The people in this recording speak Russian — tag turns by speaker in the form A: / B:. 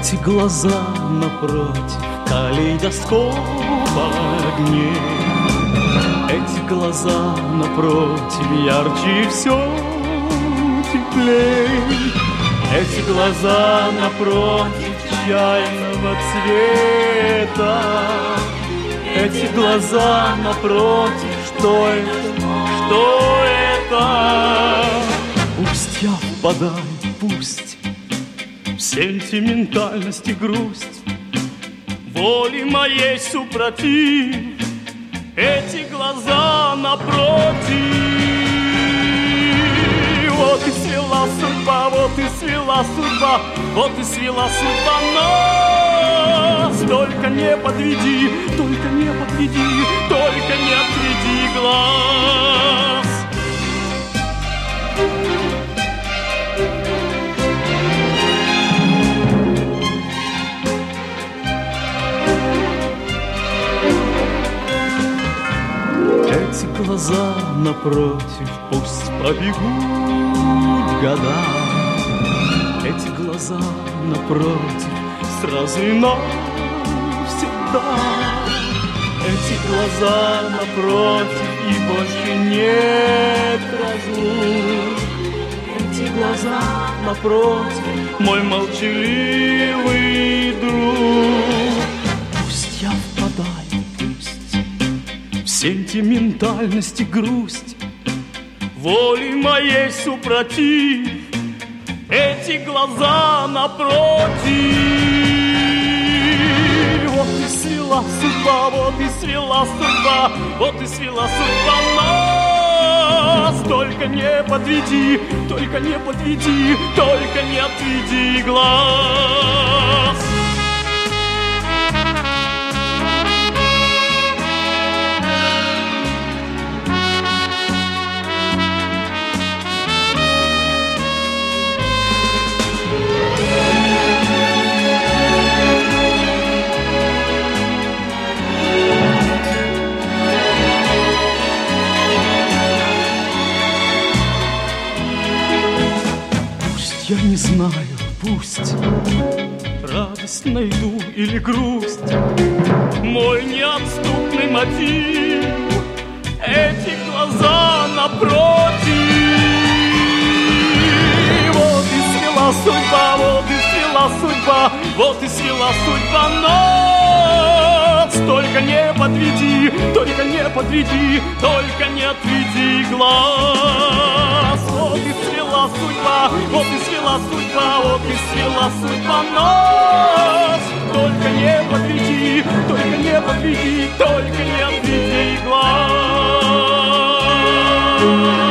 A: Эти глаза напротив калейдоскопа огней. Эти глаза напротив ярче все теплей. Эти глаза напротив чайного цвета. Эти глаза напротив, что это, что это? Пусть я впадаю, пусть в сентиментальность и грусть, воли моей супротив, эти глаза напротив. Вот и свела судьба, вот и свела судьба, вот и свела судьба нас. Только не подведи, только не подведи, только не отведи глаз. Эти глаза напротив пусть побегут года. Эти глаза напротив сразу и навсегда. Эти глаза напротив и больше нет разлук. Эти глаза напротив мой молчаливый друг. Пусть я впадаю, пусть в сентиментальность и грусть, воли моей супротив, эти глаза напротив. Вот и свела судьба, вот и свела судьба, вот и свела судьба нас. Только не подведи, только не подведи, только не отведи глаз. Я не знаю, пусть радость найду или грусть, мой неотступный мотив, эти глаза напротив. Вот и свела судьба, вот и свела судьба, вот и свела судьба нас. Только не подведи, только не подведи, только не отведи глаз. Вот и свела судьба, вот и свела судьба, вот и свела судьба нас. Только не подведи, только не подведи, только не отведи глаз.